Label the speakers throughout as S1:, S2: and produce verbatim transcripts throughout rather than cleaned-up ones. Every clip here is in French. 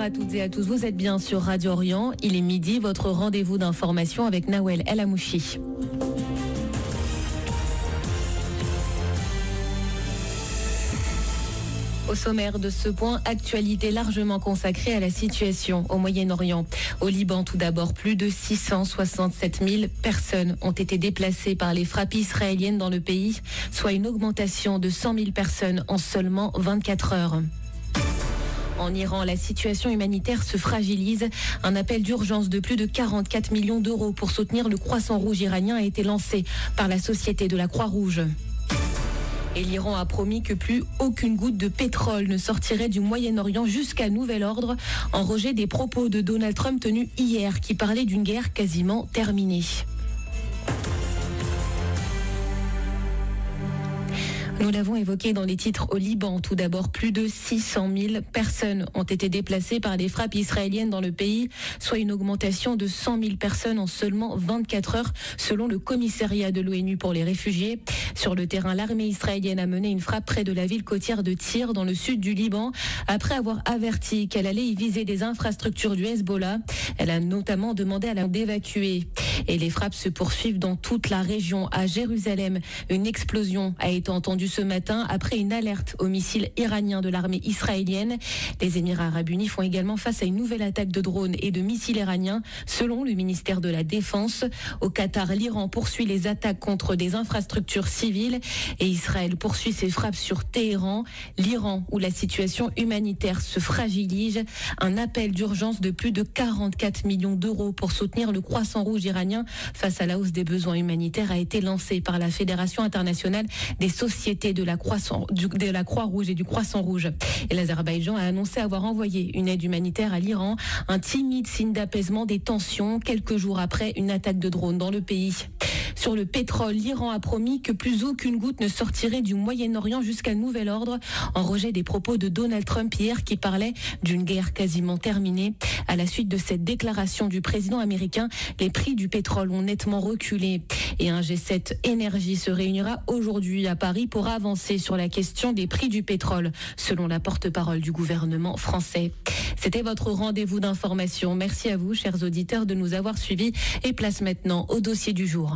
S1: à toutes et à tous, vous êtes bien sur Radio Orient. Il est midi, votre rendez-vous d'information avec Nawel El Amouchi. Au sommaire de ce point, actualité largement consacrée à la situation au Moyen-Orient. Au Liban, tout d'abord, plus de six cent soixante-sept mille personnes ont été déplacées par les frappes israéliennes dans le pays, soit une augmentation de cent mille personnes en seulement vingt-quatre heures. En Iran, la situation humanitaire se fragilise. Un appel d'urgence de plus de quarante-quatre millions d'euros pour soutenir le Croissant Rouge iranien a été lancé par la Société de la Croix-Rouge. Et l'Iran a promis que plus aucune goutte de pétrole ne sortirait du Moyen-Orient jusqu'à nouvel ordre, en rejet des propos de Donald Trump tenus hier qui parlaient d'une guerre quasiment terminée. Nous l'avons évoqué dans les titres au Liban. Tout d'abord, plus de six cent mille personnes ont été déplacées par les frappes israéliennes dans le pays, soit une augmentation de cent mille personnes en seulement vingt-quatre heures, selon le commissariat de l'ONU pour les réfugiés. Sur le terrain, l'armée israélienne a mené une frappe près de la ville côtière de Tyr, dans le sud du Liban, après avoir averti qu'elle allait y viser des infrastructures du Hezbollah. Elle a notamment demandé à la d'évacuer. Et les frappes se poursuivent dans toute la région. À Jérusalem, une explosion a été entendue ce matin après une alerte au missile iranien de l'armée israélienne. Les Émirats arabes unis font également face à une nouvelle attaque de drones et de missiles iraniens, selon le ministère de la Défense. Au Qatar, l'Iran poursuit les attaques contre des infrastructures civiles et Israël poursuit ses frappes sur Téhéran. L'Iran, où la situation humanitaire se fragilise, un appel d'urgence de plus de quarante-quatre millions d'euros pour soutenir le Croissant Rouge iranien face à la hausse des besoins humanitaires a été lancé par la Fédération internationale des sociétés de la, Croissant, du, de la Croix-Rouge et du Croissant Rouge. Et l'Azerbaïdjan a annoncé avoir envoyé une aide humanitaire à l'Iran, un timide signe d'apaisement des tensions quelques jours après une attaque de drone dans le pays. Sur le pétrole, l'Iran a promis que plus aucune goutte ne sortirait du Moyen-Orient jusqu'à nouvel ordre, en rejet des propos de Donald Trump hier qui parlait d'une guerre quasiment terminée. À la suite de cette déclaration du président américain, les prix du pétrole ont nettement reculé. Et un G sept énergie se réunira aujourd'hui à Paris pour avancer sur la question des prix du pétrole, selon la porte-parole du gouvernement français. C'était votre rendez-vous d'information. Merci à vous, chers auditeurs, de nous avoir suivis. Et place maintenant au dossier du jour.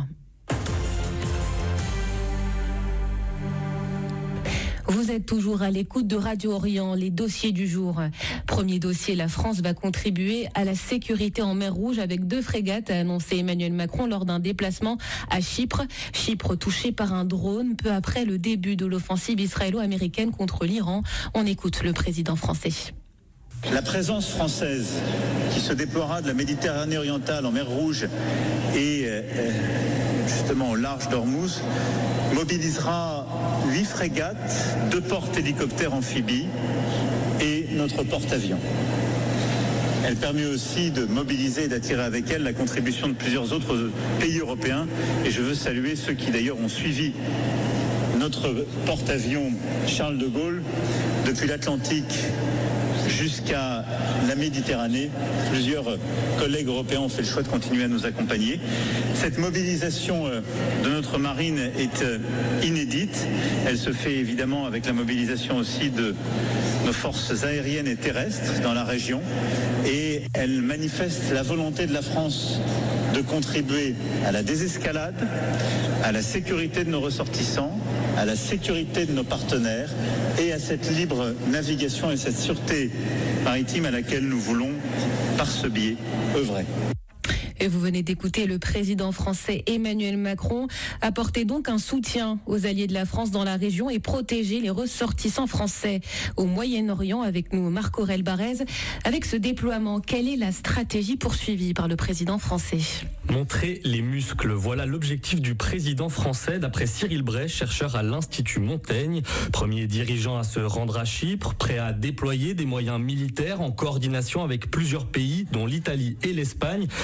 S1: Vous êtes toujours à l'écoute de Radio Orient, les dossiers du jour. Premier dossier, la France va contribuer à la sécurité en mer Rouge avec deux frégates, a annoncé Emmanuel Macron lors d'un déplacement à Chypre. Chypre touché par un drone peu après le début de l'offensive israélo-américaine contre l'Iran. On écoute le président français.
S2: La présence française qui se déploiera de la Méditerranée orientale en mer Rouge et euh, justement au large d'Ormuz mobilisera huit frégates, deux porte-hélicoptères amphibies et notre porte-avions. Elle permet aussi de mobiliser et d'attirer avec elle la contribution de plusieurs autres pays européens et je veux saluer ceux qui d'ailleurs ont suivi notre porte-avions Charles de Gaulle depuis l'Atlantique jusqu'à la Méditerranée. Plusieurs collègues européens ont fait le choix de continuer à nous accompagner. Cette mobilisation de notre marine est inédite. Elle se fait évidemment avec la mobilisation aussi de nos forces aériennes et terrestres dans la région. Et elle manifeste la volonté de la France de contribuer à la désescalade, à la sécurité de nos ressortissants, à la sécurité de nos partenaires et à cette libre navigation et cette sûreté maritime à laquelle nous voulons, par ce biais, œuvrer.
S1: Et vous venez d'écouter le président français Emmanuel Macron apporter donc un soutien aux alliés de la France dans la région et protéger les ressortissants français au Moyen-Orient. Avec nous, Marc-Aurèle Barrez. Avec ce déploiement, quelle est la stratégie poursuivie par le président français ?
S3: Montrer les muscles, voilà l'objectif du président français, d'après Cyril Bray, chercheur à l'Institut Montaigne. Premier dirigeant à se rendre à Chypre, prêt à déployer des moyens militaires en coordination avec plusieurs pays, dont l'Italie et l'Espagne. Emmanuel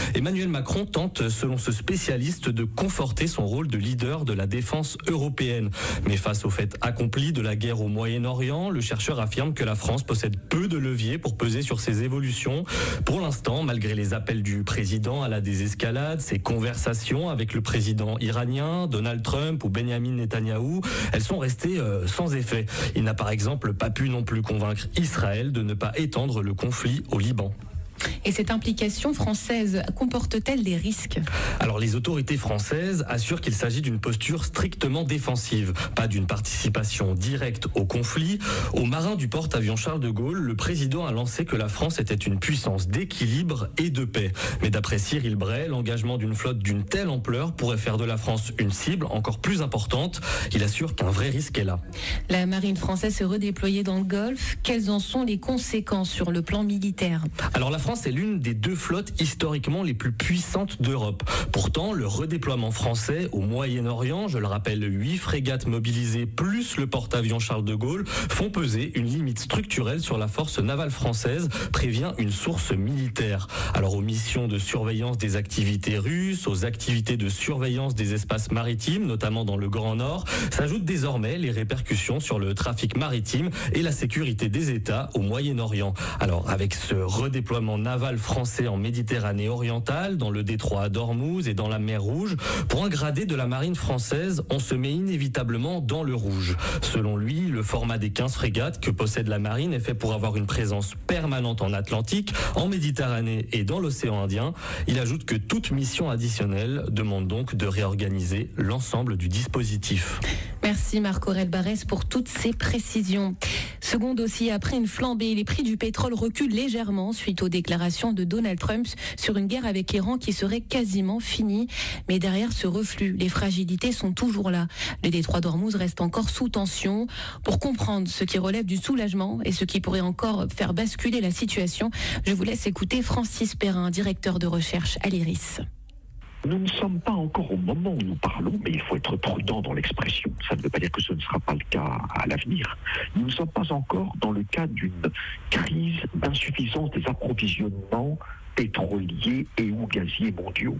S3: Emmanuel Macron tente, selon ce spécialiste, de conforter son rôle de leader de la défense européenne. Mais face au fait accompli de la guerre au Moyen-Orient, le chercheur affirme que la France possède peu de leviers pour peser sur ces évolutions. Pour l'instant, malgré les appels du président à la désescalade, ses conversations avec le président iranien, Donald Trump ou Benjamin Netanyahou, elles sont restées euh, sans effet. Il n'a par exemple pas pu non plus convaincre Israël de ne pas étendre le conflit au Liban.
S1: Et cette implication française comporte-t-elle des risques ?
S3: Alors les autorités françaises assurent qu'il s'agit d'une posture strictement défensive, pas d'une participation directe au conflit. Aux marins du porte-avions Charles de Gaulle, le président a lancé que la France était une puissance d'équilibre et de paix. Mais d'après Cyril Bray, l'engagement d'une flotte d'une telle ampleur pourrait faire de la France une cible encore plus importante. Il assure qu'un vrai risque est là.
S1: La marine française se redéployait dans le Golfe. Quelles en sont les conséquences sur le plan militaire ?
S3: Alors la France est l'une des deux flottes historiquement les plus puissantes d'Europe. Pourtant, le redéploiement français au Moyen-Orient, je le rappelle, huit frégates mobilisées plus le porte-avions Charles de Gaulle, font peser une limite structurelle sur la force navale française, prévient une source militaire. Alors aux missions de surveillance des activités russes, aux activités de surveillance des espaces maritimes, notamment dans le Grand Nord, s'ajoutent désormais les répercussions sur le trafic maritime et la sécurité des États au Moyen-Orient. Alors avec ce redéploiement naval français en Méditerranée orientale, dans le détroit d'Ormuz et dans la mer Rouge, pour un gradé de la marine française, on se met inévitablement dans le rouge. Selon lui, le format des quinze frégates que possède la marine est fait pour avoir une présence permanente en Atlantique, en Méditerranée et dans l'océan Indien. Il ajoute que toute mission additionnelle demande donc de réorganiser l'ensemble du dispositif.
S1: Merci Marc-Aurèle Barrès pour toutes ces précisions. Second dossier, après une flambée, les prix du pétrole reculent légèrement suite aux déclarations de Donald Trump sur une guerre avec l'Iran qui serait quasiment finie. Mais derrière ce reflux, les fragilités sont toujours là. Le détroit d'Ormuz reste encore sous tension. Pour comprendre ce qui relève du soulagement et ce qui pourrait encore faire basculer la situation, je vous laisse écouter Francis Perrin, directeur de recherche à l'I R I S.
S4: Nous ne sommes pas encore au moment où nous parlons, mais il faut être prudent dans l'expression. Ça ne veut pas dire que ce ne sera pas le cas à l'avenir. Nous ne sommes pas encore dans le cas d'une crise d'insuffisance des approvisionnements pétroliers et ou gaziers mondiaux.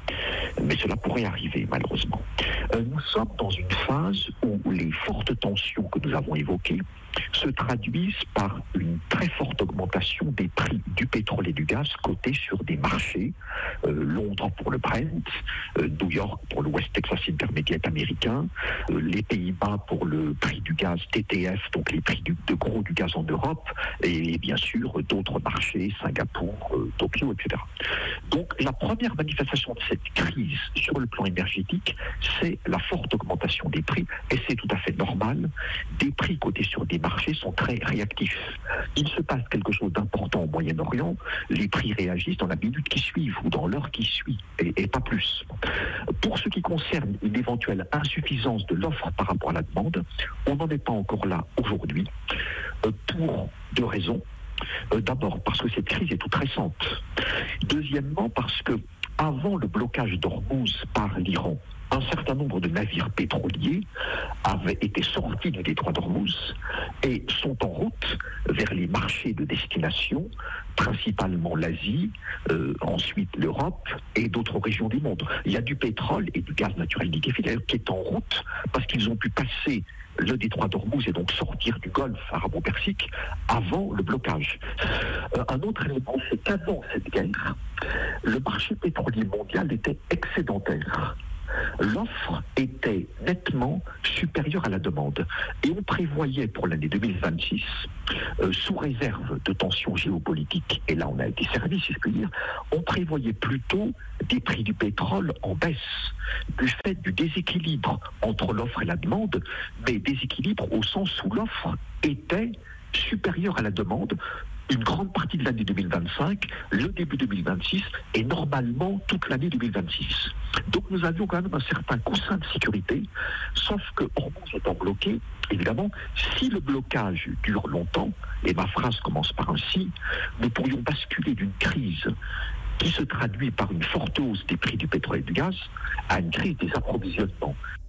S4: Mais cela pourrait arriver, malheureusement. Euh, nous sommes dans une phase où les fortes tensions que nous avons évoquées se traduisent par une très forte augmentation des prix du pétrole et du gaz cotés sur des marchés. Euh, Londres pour le Brent, euh, New York pour le West Texas Intermediate américain, euh, les Pays-Bas pour le prix du gaz T T F, donc les prix du, de gros du gaz en Europe, et bien sûr d'autres marchés, Singapour, euh, Tokyo, et cetera. Donc la première manifestation de cette crise sur le plan énergétique, c'est la forte augmentation des prix, et c'est tout à fait normal. Des prix cotés sur des marchés sont très réactifs. Il se passe quelque chose d'important au Moyen-Orient, les prix réagissent dans la minute qui suit ou dans l'heure qui suit, et, et pas plus. Pour ce qui concerne une éventuelle insuffisance de l'offre par rapport à la demande, on n'en est pas encore là aujourd'hui, euh, pour deux raisons. Euh, d'abord parce que cette crise est toute récente. Deuxièmement parce que avant le blocage d'Ormuz par l'Iran, un certain nombre de navires pétroliers avaient été sortis du détroit d'Ormuz et sont en route vers les marchés de destination, principalement l'Asie, euh, ensuite l'Europe et d'autres régions du monde. Il y a du pétrole et du gaz naturel liquéfié qui est en route parce qu'ils ont pu passer le détroit d'Ormuz et donc sortir du Golfe arabo-persique avant le blocage. Euh, un autre élément, c'est qu'avant cette guerre, le marché pétrolier mondial était excédentaire. L'offre était nettement supérieure à la demande. Et on prévoyait pour l'année deux mille vingt-six, euh, sous réserve de tensions géopolitiques, et là on a été servi, si je puis dire, on prévoyait plutôt des prix du pétrole en baisse, du fait du déséquilibre entre l'offre et la demande, mais déséquilibre au sens où l'offre était supérieure à la demande une grande partie de l'année deux mille vingt-cinq, le début deux mille vingt-six et normalement toute l'année deux mille vingt-six. Donc nous avions quand même un certain coussin de sécurité, sauf que Ormuz étant bloqué, évidemment, si le blocage dure longtemps, et ma phrase commence par un si, nous pourrions basculer d'une crise qui se traduit par une forte hausse des prix du pétrole et du gaz à une crise des approvisionnements.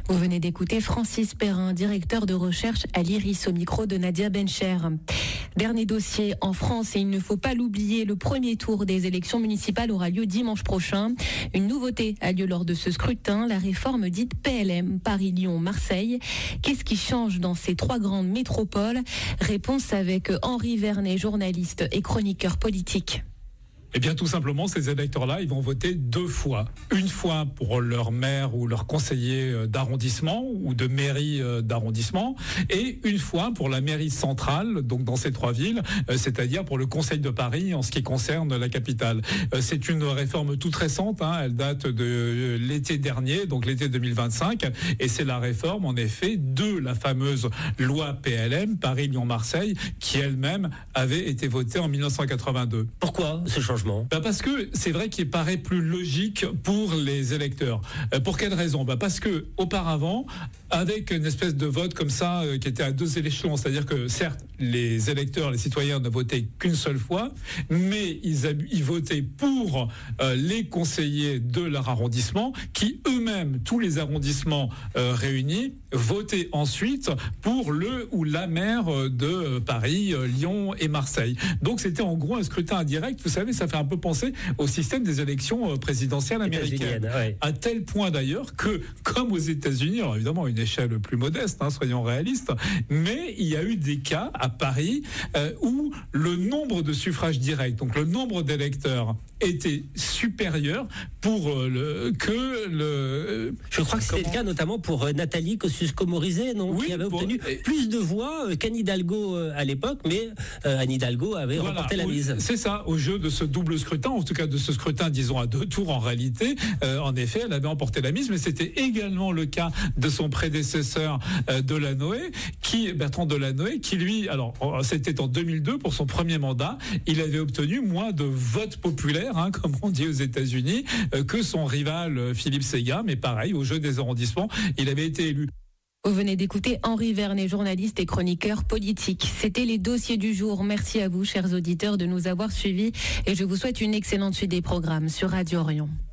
S1: Vous venez d'écouter Francis Perrin, directeur de recherche à l'Iris, au micro de Nadia Bencher. Dernier dossier en France, et il ne faut pas l'oublier, le premier tour des élections municipales aura lieu dimanche prochain. Une nouveauté a lieu lors de ce scrutin, la réforme dite P L M, Paris, Lyon, Marseille. Qu'est-ce qui change dans ces trois grandes métropoles? Réponse avec Henri Vernet, journaliste et chroniqueur politique.
S5: Eh bien, tout simplement, ces électeurs-là, ils vont voter deux fois. Une fois pour leur maire ou leur conseiller d'arrondissement ou de mairie d'arrondissement, et une fois pour la mairie centrale, donc dans ces trois villes, c'est-à-dire pour le Conseil de Paris en ce qui concerne la capitale. C'est une réforme toute récente, hein, elle date de l'été dernier, donc l'été deux mille vingt-cinq, et c'est la réforme, en effet, de la fameuse loi P L M, Paris, Lyon, Marseille, qui elle-même avait été votée en mille neuf cent quatre-vingt-deux.
S6: Pourquoi ce changement?
S5: Bah parce que c'est vrai qu'il paraît plus logique pour les électeurs. Euh, pour quelle raison? Bah parce que auparavant, avec une espèce de vote comme ça euh, qui était à deux échelons, c'est-à-dire que certes les électeurs, les citoyens ne votaient qu'une seule fois, mais ils, ils votaient pour euh, les conseillers de leur arrondissement, qui eux-mêmes, tous les arrondissements euh, réunis, votaient ensuite pour le ou la maire de Paris, euh, Lyon et Marseille. Donc c'était en gros un scrutin indirect. Vous savez, ça fait un peu penser au système des élections présidentielles américaines. Ouais. À tel point d'ailleurs que, comme aux États-Unis, alors évidemment à une échelle plus modeste, hein, soyons réalistes, mais il y a eu des cas à Paris euh, où le nombre de suffrages directs, donc le nombre d'électeurs, était supérieur pour euh, le, que le...
S6: Je crois que c'était le cas notamment pour euh, Nathalie Kosciusko-Morizet, non, oui, qui avait obtenu pour... plus de voix euh, qu'Anne Hidalgo euh, à l'époque, mais euh, Anne Hidalgo avait voilà, remporté la mise.
S5: C'est ça, au jeu de ce double scrutin, en tout cas de ce scrutin, disons, à deux tours en réalité, euh, en effet, elle avait emporté la mise, mais c'était également le cas de son prédécesseur euh, Delanoë, qui, Bertrand Delanoë, qui lui, alors c'était en deux mille deux pour son premier mandat, il avait obtenu moins de votes populaires, hein, comme on dit aux États-Unis, euh, que son rival euh, Philippe Séguin, mais pareil, au jeu des arrondissements, il avait été élu.
S1: Vous venez d'écouter Henri Vernet, journaliste et chroniqueur politique. C'était les dossiers du jour. Merci à vous, chers auditeurs, de nous avoir suivis, et je vous souhaite une excellente suite des programmes sur Radio Orient.